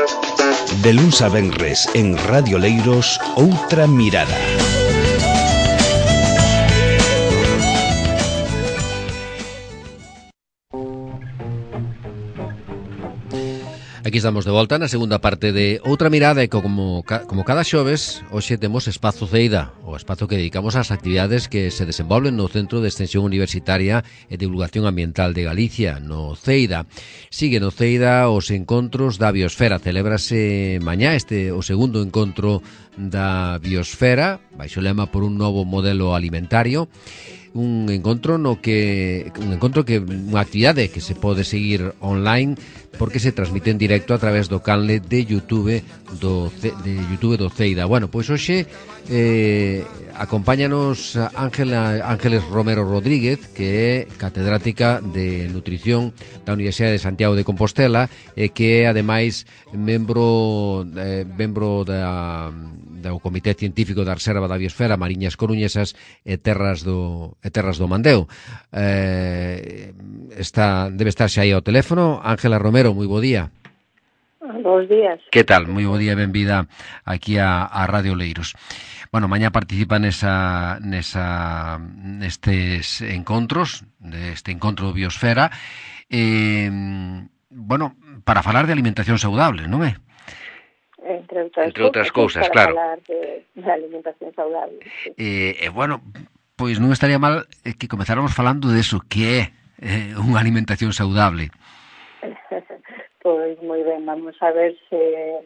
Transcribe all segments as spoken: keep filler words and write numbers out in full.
De luns a venres en Radio Leiros, Outra Mirada. Aquí estamos de volta na segunda parte de Outra Mirada e como, como cada xoves, hoxe temos Espazo Ceida, o espazo que dedicamos ás actividades que se desenvolven no Centro de Extensión Universitaria e Divulgación Ambiental de Galicia, no CEIDA. Sigue no CEIDA os encontros da Biosfera. Celébrase mañá este o segundo encontro da Biosfera, baixo lema por un novo modelo alimentario. Un encontro no que un encontro que unha actividade que se pode seguir online porque se transmite en directo a través do canle de YouTube do de YouTube do CEIDA. Bueno, pois hoxe eh, acompáñanos Ángela Ángeles Romero Rodríguez, que é catedrática de Nutrición da Universidade de Santiago de Compostela e que é ademais membro eh, membro da do Comité Científico da Reserva da Biosfera Mariñas Coruñesas e Terras do e Terras do Mandeo. Eh, está debe estar xa aí ao teléfono. Ángela Romero, moi bo día. Bos días. Que tal? Moi bo día, benvida aquí a, a Radio Leiros. Bueno, mañá participa nesa, nesa, nestes encontros, deste encontro Biosfera, eh, bueno, para falar de alimentación saudable, non é? Entre outras, Entre outras cousas, para claro. falar de, de alimentación saudable. Sí. Eh, eh, bueno, pois non estaría mal que comezáramos falando de eso, que é eh, unha alimentación saudable. Pois moi ben, vamos a ver se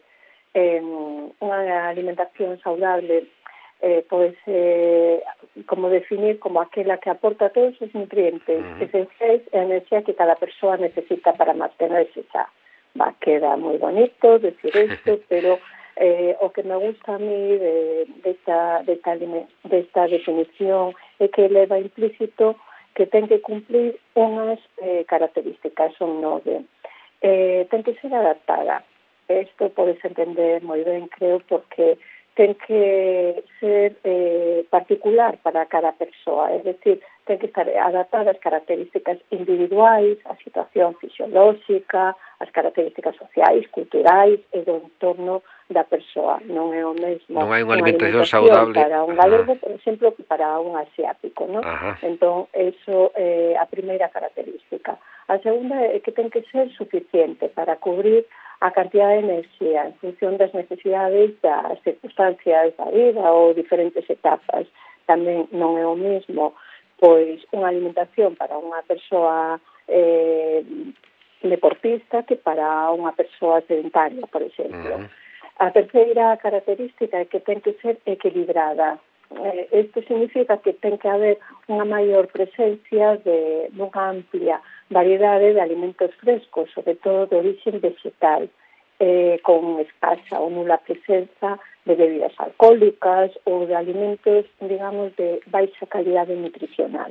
eh, unha alimentación saudable eh, pois eh, como definir como aquela que aporta todos os nutrientes uh-huh. esenciais e a enerxía que cada persoa necesita para mantenerse xa. Va, queda moi bonito decir isto, pero eh, o que me gusta a mí de, de, esta, de, esta, de esta definición é que leva implícito que ten que cumplir unhas eh, características, son nove. Eh, ten que ser adaptada. Isto podes entender moi ben, creo, porque ten que ser eh, particular para cada persoa, é dicir, ten que estar adaptada ás características individuais, a situación fisiolóxica, as características sociais, culturais e do entorno da persoa. Non é o mesmo non hai unha alimentación, alimentación saudable para un galego, por exemplo, que para un asiático, non? Ajá. Entón, eso é eh, a primeira característica. A segunda é que ten que ser suficiente para cubrir a cantidad de enerxía en función das necesidades das circunstancias da vida ou diferentes etapas. Tamén non é o mesmo pois unha alimentación para unha persoa eh, deportista que para unha persoa sedentaria, por exemplo. Uh-huh. A terceira característica é que ten que ser equilibrada. Isto eh, significa que ten que haber unha maior presencia de unha amplia variedade de alimentos frescos, sobre todo de origen vegetal, eh, con escasa ou nula presenza de bebidas alcohólicas ou de alimentos, digamos, de baixa calidade nutricional.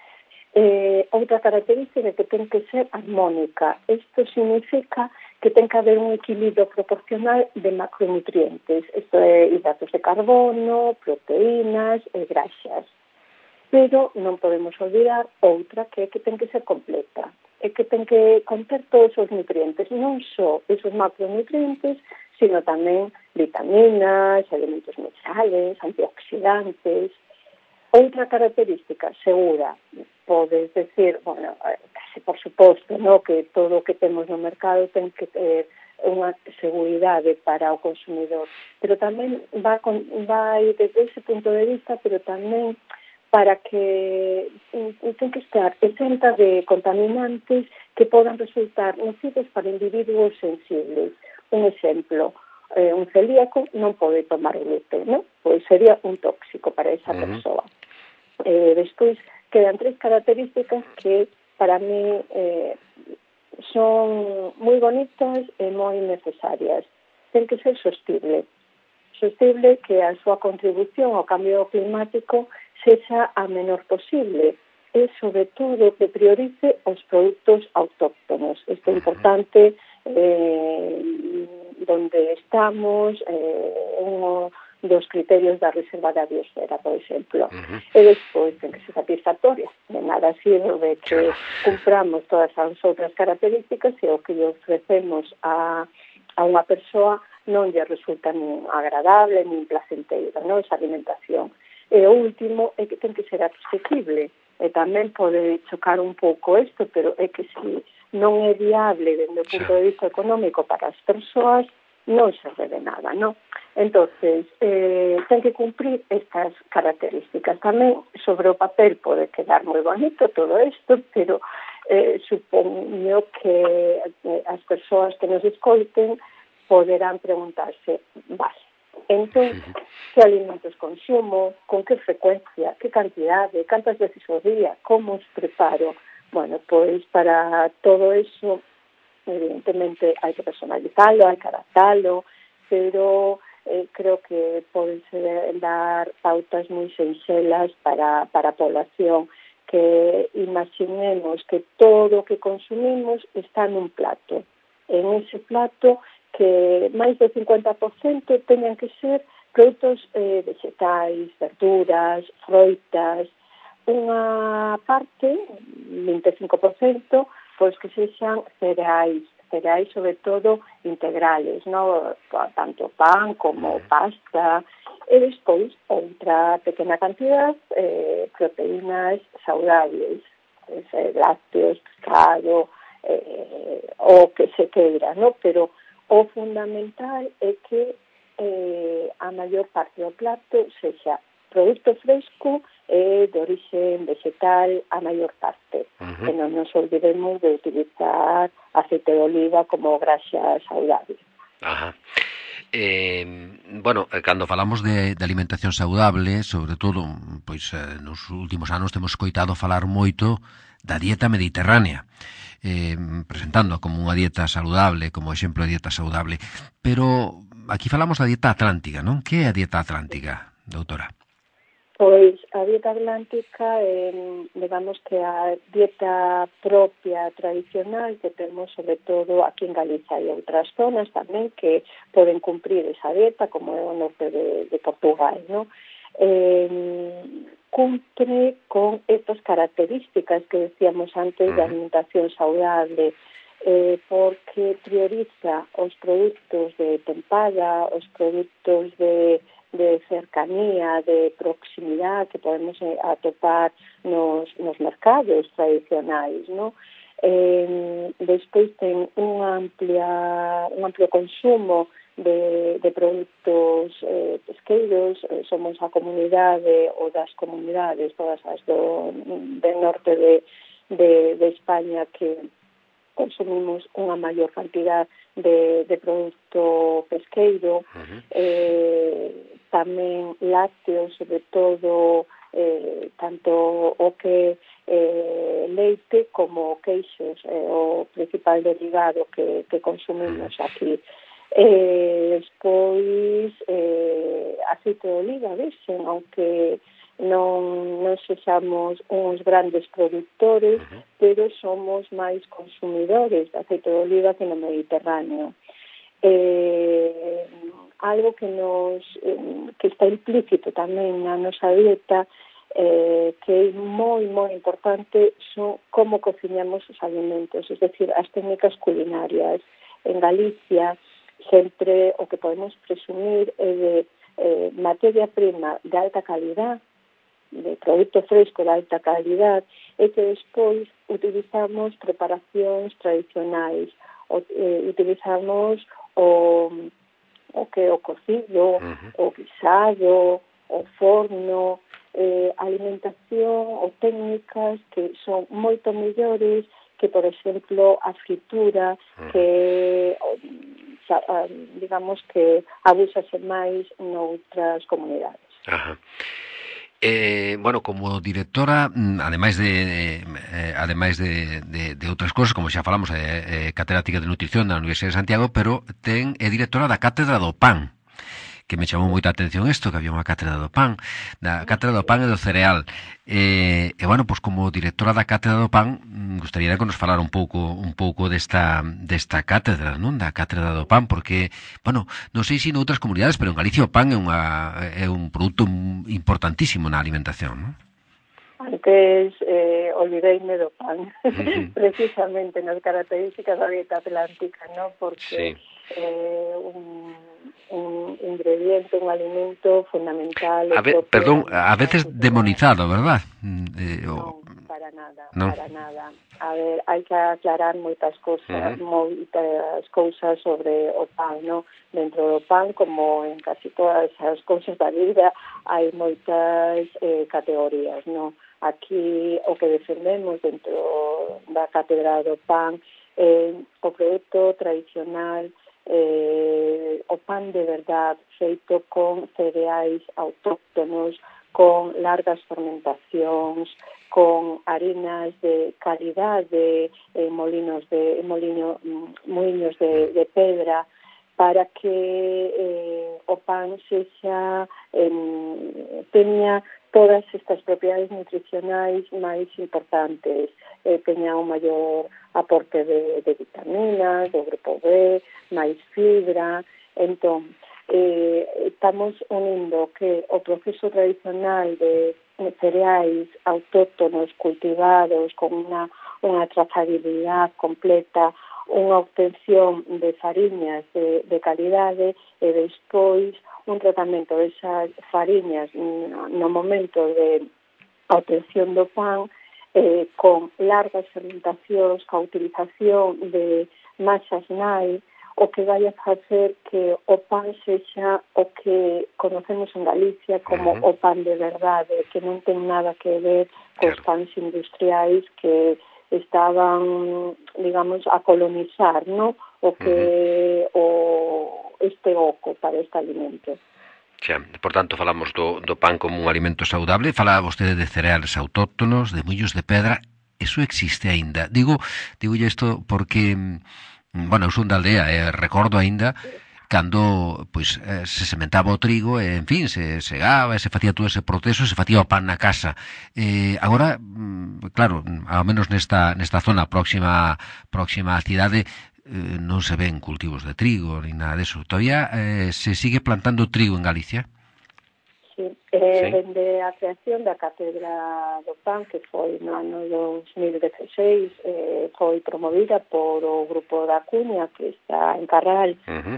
Eh, outra característica é que ten que ser armónica. Isto significa que ten que haber un equilibrio proporcional de macronutrientes, isto é, hidratos de carbono, proteínas e graxas. Pero non podemos olvidar outra que é que ten que ser completa, é que ten que conter todos os nutrientes, non só esos macronutrientes, sino tamén vitaminas, elementos minerales, antioxidantes. Outra característica segura, podes decir, bueno, casi por suposto, no, que todo o que temos no mercado ten que ter unha seguridade para o consumidor, pero tamén va con, vai desde ese punto de vista, pero tamén para que ten que estar exenta de contaminantes que podan resultar nocivos para individuos sensibles. Un exemplo, eh, un celíaco non pode tomar gluten, ¿no? Pois sería un tóxico para esa uh-huh. persoa. Eh, despois quedan tres características que para mí eh, son moi bonitas e moi necesarias. Ten que ser sostible. Sostible que a súa contribución ao cambio climático sexa a menor posible e, sobre todo, que priorice os produtos autóctonos. Isto é importante eh, donde estamos, eh, un dos criterios da Reserva da Biosfera, por exemplo. Uh-huh. E despois ten que ser satisfactoria. De nada sirve que cumpramos todas as outras características e o que lle ofrecemos a a unha persoa non lle resulta nin agradable, nin placenteira, non, esa alimentación. E o último é que ten que ser accesible, e tamén pode chocar un pouco isto, pero é que se non é viable dende o punto de vista económico para as persoas, non serve de nada, non? Entonces, eh, ten que cumprir estas características. Tamén sobre o papel pode quedar moi bonito todo isto, pero eh, supoño que eh, as persoas que nos escoiten poderán preguntarse, vale, entón, que alimentos consumo, con que frecuencia, que cantidade, cantas veces ao día, como os preparo. Bueno, pois para todo eso, evidentemente, hai que personalizarlo, hai que adaptarlo, pero eh, creo que podense dar pautas moi sinxelas para, para a población, que imaginemos que todo o que consumimos está nun plato. En ese plato, que máis do cincuenta por cento teñan que ser produtos eh, vegetais, verduras, froitas, unha parte, vinte e cinco por cento, pois que sexan cereais, cereais sobre todo integrales, no? Tanto pan como pasta, e despois outra pequena cantidad, eh, proteínas saudables, eh, lácteos, pescado, eh, o que se queira, no? Pero o fundamental é que eh, a maior parte do plato sexa produto fresco e de origen vegetal a maior parte. Uh-huh. E non nos olvidemos de utilizar aceite de oliva como graxa saudable. Ajá. Eh, bueno, cando falamos de, de alimentación saudable, sobre todo, pois eh, nos últimos anos temos coitado falar moito da dieta mediterránea, eh, presentando como unha dieta saludable, como exemplo de dieta saludable, pero aquí falamos da dieta atlántica, non? Que é a dieta atlántica, doutora? Pois a dieta atlántica é, digamos que a dieta propia tradicional que temos sobre todo aquí en Galicia e outras zonas tamén que poden cumprir esa dieta, como é o norte de, de Portugal, non? Eh, cumpre con estas características que decíamos antes de alimentación saudable, eh, porque prioriza os produtos de tempada, os produtos de, de cercanía, de proximidade que podemos atopar nos, nos mercados tradicionais, non? Eh, despois ten un amplia, un amplio consumo de, de produtos eh, pesqueiros, eh, somos a comunidade ou das comunidades, todas as do, do norte de, de, de España que consumimos unha maior cantidad de, de produto pesqueiro, uh-huh. eh, tamén lácteos, sobre todo eh, tanto o que eh, leite como queixos, eh, o principal derivado que, que consumimos aquí. Eh, despois eh, aceite de oliva virxen, aunque non, non sexamos uns grandes productores, uh-huh. pero somos máis consumidores de aceite de oliva que no Mediterráneo. Eh, algo que nos eh, que está implícito tamén na nosa dieta, eh, que é moi, moi importante, son como cociñamos os alimentos, es decir, as técnicas culinarias. En Galicia sempre o que podemos presumir é de eh, materia prima de alta calidad, de produto fresco de alta calidad, e que despois utilizamos preparacións tradicionais, o, eh, utilizamos o, o que o cocido, uh-huh. o guisado, o forno, eh, alimentación ou técnicas que son moito mellores que, por exemplo, a fritura, uh-huh. que digamos que abúsase máis noutras comunidades. Ajá. Eh, bueno, como directora, ademais de eh, ademais de, de, de outras cousas, como xa falamos, é eh, catedrática de nutrición da Universidade de Santiago, pero ten é directora da Cátedra do Pan, que me chamou moita atención isto, que había unha cátedra do pan, da cátedra do pan e do cereal. E, e bueno, pois como directora da cátedra do pan, gustaría que nos falar un pouco un pouco desta desta cátedra, non? Da cátedra do pan, porque, bueno, non sei se noutras comunidades, pero en Galicia o pan é unha é un produto importantísimo na alimentación, non? Antes eh, olvideime do pan, uh-huh. precisamente nas características da dieta atlántica, non? Porque sí. eh, un, un ingrediente, un alimento fundamental. A ve, perdón, a veces demonizado, ¿verdad? Eh, o... No, para nada, no. para nada. A ver, hai que aclarar moitas cousas, uh-huh. moitas cousas sobre o pan, no? Dentro do pan, como en casi todas as cousas da vida, hai moitas eh, categorías, no? Aquí o que defendemos dentro da cátedra do pan é eh, o produto tradicional, eh, o pan de verdad, feito con cereais autóctonos, con largas fermentacións, con harinas de calidade, eh, molinos de molino, moinhos de, de pedra, para que eh, o pan sexa eh, teña todas estas propiedades nutricionais máis importantes, eh, teña un maior aporte de, de vitaminas, do grupo B, máis fibra. Entón, eh, estamos unindo que o proceso tradicional de cereais autóctonos cultivados con unha, unha trazabilidade completa, unha obtención de fariñas de, de calidade e despois un tratamento desas fariñas no momento de obtención do pan eh, con largas fermentacións, ca utilización de masas nai, o que vai a facer que o pan sexa o que conocemos en Galicia como uh-huh. o pan de verdade, que non ten nada que ver cos pans industriais que estaban, digamos, a colonizar, ¿no? O que uh-huh. o este oco para este alimento. Xa, por tanto, falamos do, do pan como un alimento saudable. Falaba vostede de cereales autóctonos, de mullos de pedra. Eso existe aínda. Digo, digo isto porque... Bueno, eu son da aldea, e recordo aínda cando pois eh, se sementaba o trigo, e, en fin, se segaba, e se facía todo ese proceso, se facía o pan na casa. Eh, agora, claro, ao menos nesta nesta zona próxima próxima á cidade, eh, non se ven cultivos de trigo ni nada deso. Todavía eh, se sigue plantando trigo en Galicia? Sí, eh, sí. Dende a creación da Cátedra do Pan, que foi no ano dos mil dezasseis, eh, foi promovida por o Grupo da Cuña, que está en Carral. Uh-huh.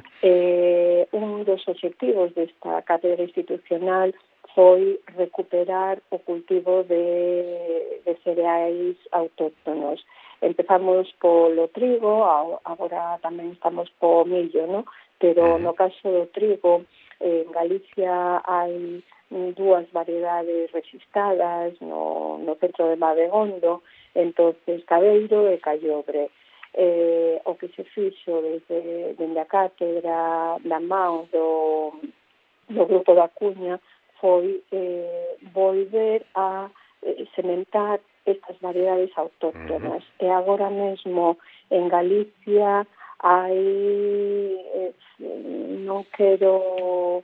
Eh, un dos objetivos desta Cátedra institucional foi recuperar o cultivo de, de cereais autóctonos. Empezamos polo trigo, agora tamén estamos po millo, ¿no? Pero uh-huh. no caso do trigo, en Galicia hai dúas variedades registradas no, no centro de Madegondo, entonces Cabeiro e Callobre. Eh, o que se fixo desde, desde a cátedra da mão do, do Grupo da Cuña foi eh, volver a eh, sementar estas variedades autóctonas. Uh-huh. E agora mesmo en Galicia hai, eh, non quero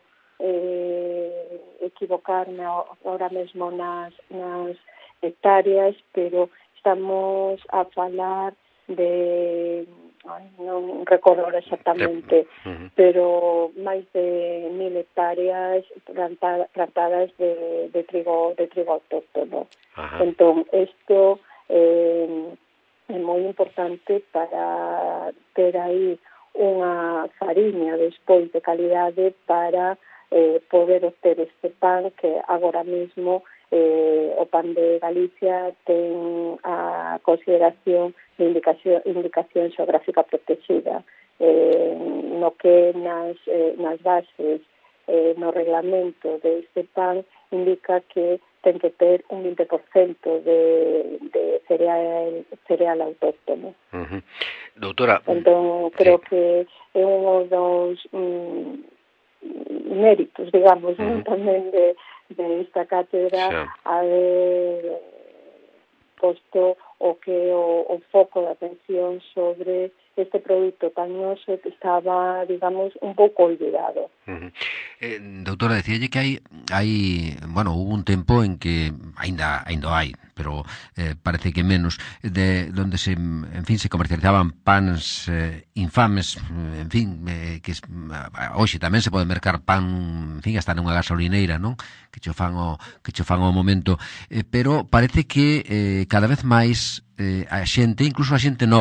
eh, equivocarme ahora mesmo nas, nas hectáreas, pero estamos a falar de, ay, non recordo exactamente, uh-huh. pero máis de mil hectáreas planta, plantadas de, de trigo de trigo autóctono. Uh-huh. Entón, isto eh, é moi importante para ter aí unha fariña despois de calidade para eh, poder obter este pan que agora mesmo eh, o pan de Galicia ten a consideración de indicación, indicación xeográfica protegida, eh, no que nas, eh, nas bases eh, no reglamento deste pan indica que ten que ter un vinte por cento de, de cereal, cereal autóctono. Uh-huh. Doutora... Entón, creo sí. que é un dos mm, méritos, digamos, uh-huh. non tamén de, de esta cátedra sí. haber posto o que o, o foco de atención sobre este produto tan noso que estaba, digamos, un pouco olvidado. Uh-huh. Eh, doutora, decíalle que hai, hai, bueno, hubo un tempo en que ainda ainda hai, pero eh, parece que menos, de donde se, en fin, se comercializaban pans eh, infames, en fin, eh, que hoxe tamén se pode mercar pan, en fin, hasta nunha gasolineira, non? Que cho fan o, que cho fan o momento, eh, pero parece que eh, cada vez máis eh, a xente, incluso a xente nova,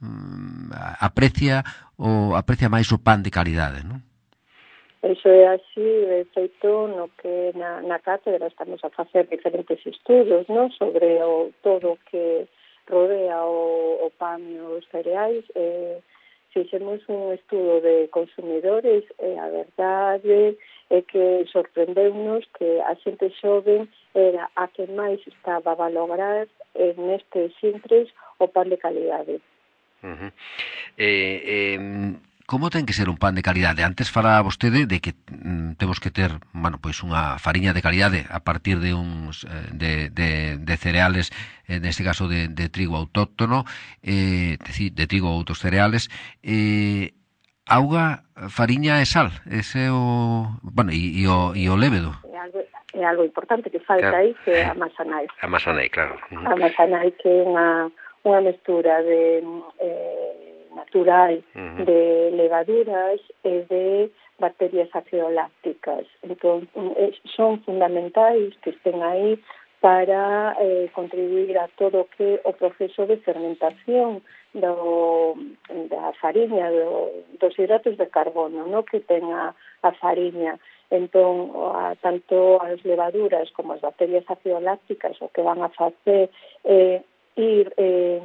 um, aprecia o aprecia máis o pan de calidade, non? Eso é así, de feito, no que na, na cátedra estamos a facer diferentes estudos, non, sobre o todo o que rodea o, o pan e os cereais. Eh, fixemos un estudo de consumidores e a verdade é que sorprendeu-nos que a xente xoven era a que máis estaba a valorar en nestes intres o pan de calidade. Uh-huh. Eh, eh, como ten que ser un pan de calidade? Antes falaba vostede de que mm, temos que ter, bueno, pois unha fariña de calidade a partir de uns de, de, de cereales, eh, neste caso de, de trigo autóctono, eh, de, de trigo ou outros cereales, eh, auga, fariña e sal. Ese é o, bueno, e, e o e o lévedo. É algo é algo importante que falta claro. Aí, que é a masanai. A masanai, claro. Uh-huh. A masanai, que é unha unha mestura de eh, natural uh-huh. de levaduras e de bacterias acidolácticas. Entón, son fundamentais que estén aí para eh, contribuir a todo o que o proceso de fermentación do, da fariña, do, dos hidratos de carbono, no, que ten a, a fariña. Entón, a, tanto as levaduras como as bacterias acidolácticas o que van a facer é eh, ir eh,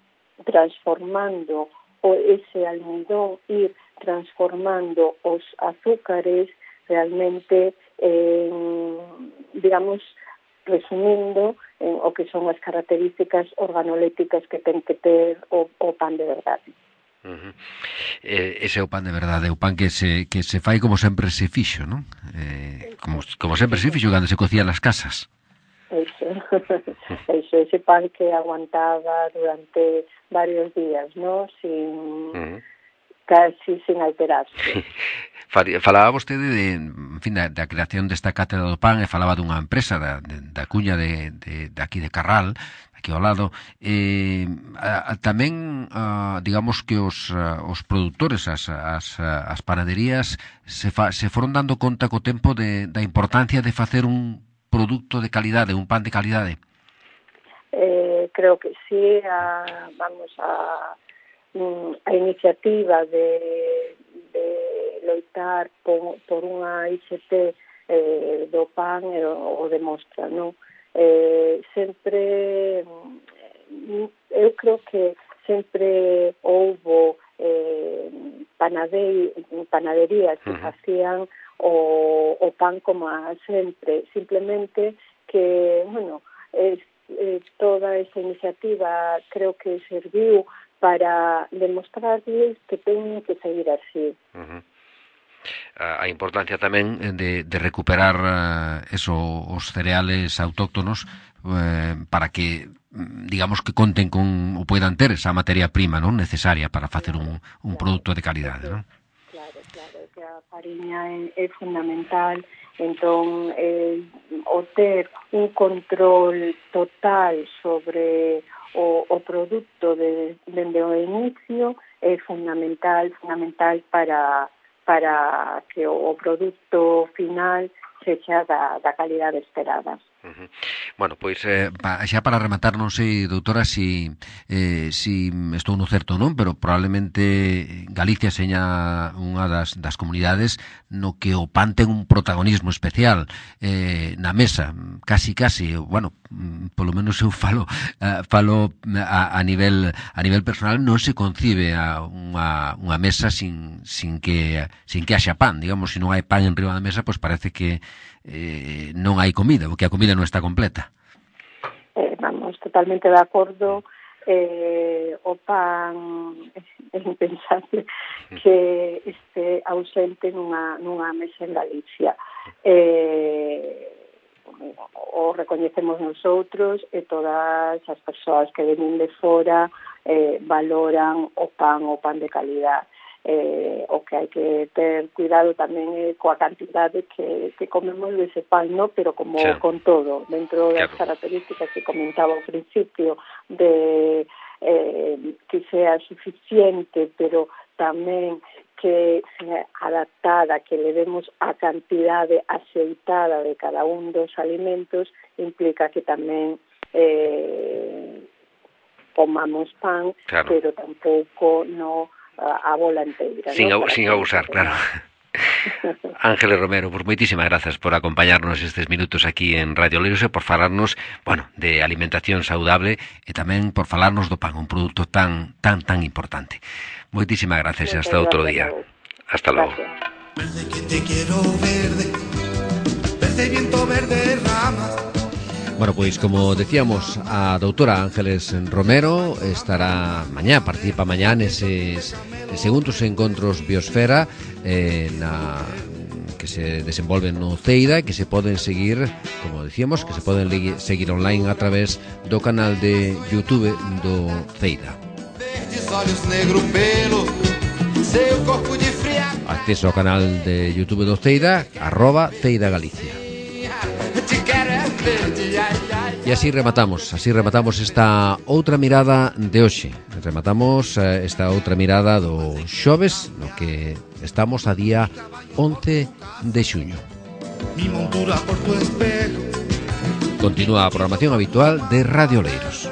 transformando o ese almidón, ir transformando os azúcares realmente, eh, digamos, resumindo en o que son as características organolépticas que ten que ter o, o pan de verdade. Uh-huh. Eh, ese é o pan de verdade, o pan que se, que se fai como sempre se fixo, non? Eh, como, como sempre se fixo cando se cocía nas casas. Eso, eso, ese pan que aguantaba durante varios días, ¿no? Sin, uh-huh. casi sin alterarse. Falaba vostede de, en fin, da, da creación desta cátedra do pan e falaba dunha empresa da, de, da cuña de, de, de aquí de Carral, aquí ao lado. Eh, a, a, tamén, a, digamos que os, a, os produtores, as, as, as panaderías, se, fa, se foron dando conta co tempo de, da importancia de facer un producto de calidade, un pan de calidade? Eh, creo que sí, a, vamos a, a iniciativa de, de loitar por, por unha I C T eh, do pan eh, o, o demostra, non? Eh, sempre, eu creo que sempre houbo eh, panade, panaderías que uh-huh. facían o, o pan como a sempre, simplemente que, bueno, es, eh, toda esa iniciativa creo que serviu para demostrarles que teñen que seguir así. Uh-huh. A importancia tamén de, de recuperar uh, eso, os cereales autóctonos uh, para que, digamos, que conten con ou poidan ter esa materia prima, non, necesaria para facer un, un claro, produto de calidade, non? Claro, claro, que a fariña é, é fundamental. Entón, eh, o ter un control total sobre o, o produto de, dende o inicio é fundamental, fundamental para, para que o, o produto final sexa da, da calidade esperada. Uh-huh. Bueno, pois eh, pa, xa para rematar, non sei, doutora, si, eh, si estou no certo ou non, pero probablemente Galicia seña unha das, das comunidades no que o pan ten un protagonismo especial eh, na mesa, casi casi, bueno, polo menos eu falo uh, falo a, a nivel a nivel personal, non se concibe a unha, unha mesa sin, sin que sin que haxa pan, digamos, se non hai pan en riba da mesa, pois parece que eh, non hai comida, porque a comida non está completa. Eh, vamos, totalmente de acordo. Eh, o pan é impensable que este ausente nunha, nunha mesa en Galicia. Eh, o recoñecemos nosotros e todas as persoas que venen de fora eh, valoran o pan, o pan de calidad. Eh, o que hai que ter cuidado tamén é coa cantidade que, que comemos dese pan, no? Pero como sí. Con todo, dentro das claro. Características que comentaba ao principio de eh, que sea suficiente, pero tamén que sea adaptada, que le demos a cantidade aceitada de cada un dos alimentos, implica que tamén eh, comamos pan, claro, pero tampouco no a, a bola inteira. Sin, ¿no? a, sin abusar, claro. Ángeles Romero, pues moitísimas grazas por acompañarnos estes minutos aquí en Radio Leiros e por falarnos, bueno, de alimentación saudable e tamén por falarnos do pan, un produto tan tan tan importante. Moitísimas grazas e hasta outro día. Hasta logo. Verde que te quiero verde, verde viento, verde rama. Bueno, pois como decíamos, a doutora Ángeles Romero estará mañá, participa mañá neses segundos encontros Biosfera eh, na que se desenvolven no Ceida, que se poden seguir, como decíamos, que se poden seguir online a través do canal de YouTube do Ceida. Acceso ao canal de YouTube do Ceida, arroba Ceida Galicia. E así rematamos, así rematamos esta outra mirada de hoxe. Rematamos esta outra mirada do xoves, no que estamos a día once de xuño. Continúa a programación habitual de Radio Leiros.